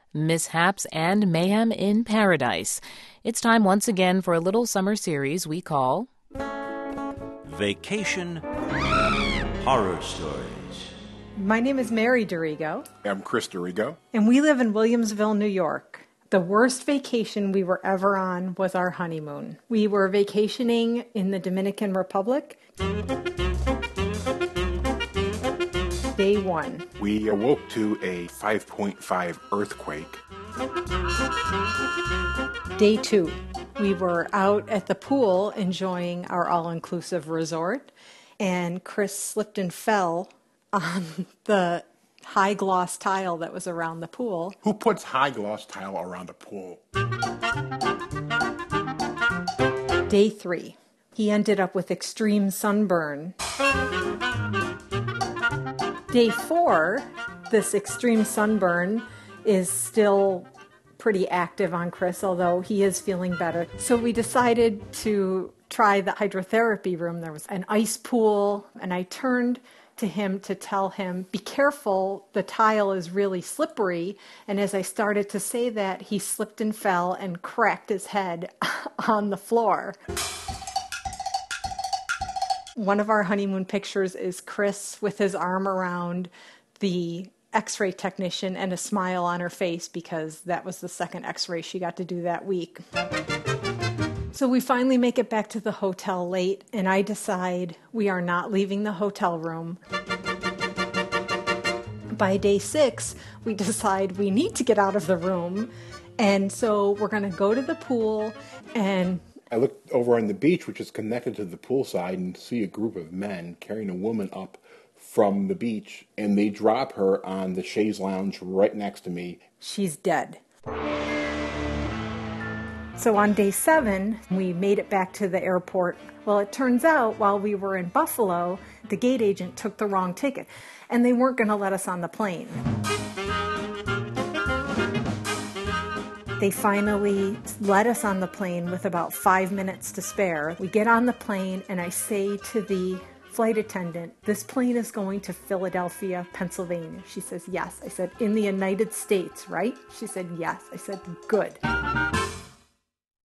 Mishaps and Mayhem in Paradise. It's time once again for a little summer series we call Vacation Horror Stories. My name is Mary Dorigo. I'm Chris Dorigo. And we live in Williamsville, New York. The worst vacation we were ever on was our honeymoon. We were vacationing in the Dominican Republic. Day 1. We awoke to a 5.5 earthquake. Day 2. We were out at the pool enjoying our all-inclusive resort, and Chris slipped and fell on the high gloss tile that was around the pool. Who puts high gloss tile around the pool? Day 3. He ended up with extreme sunburn. Day 4, this extreme sunburn is still pretty active on Chris, although he is feeling better. So we decided to try the hydrotherapy room. There was an ice pool, and I turned to him to tell him, be careful, the tile is really slippery. And as I started to say that, he slipped and fell and cracked his head on the floor. One of our honeymoon pictures is Chris with his arm around the x-ray technician and a smile on her face because that was the second x-ray she got to do that week. So we finally make it back to the hotel late, and I decide we are not leaving the hotel room. By day 6, we decide we need to get out of the room, and so we're going to go to the pool. And I looked over on the beach, which is connected to the poolside, and see a group of men carrying a woman up from the beach, and they drop her on the chaise lounge right next to me. She's dead. So on day 7, we made it back to the airport. Well, it turns out while we were in Buffalo, the gate agent took the wrong ticket, and they weren't going to let us on the plane. They finally let us on the plane with about 5 minutes to spare. We get on the plane, and I say to the flight attendant, this plane is going to Philadelphia, Pennsylvania. She says, yes. I said, in the United States, right? She said, yes. I said, good.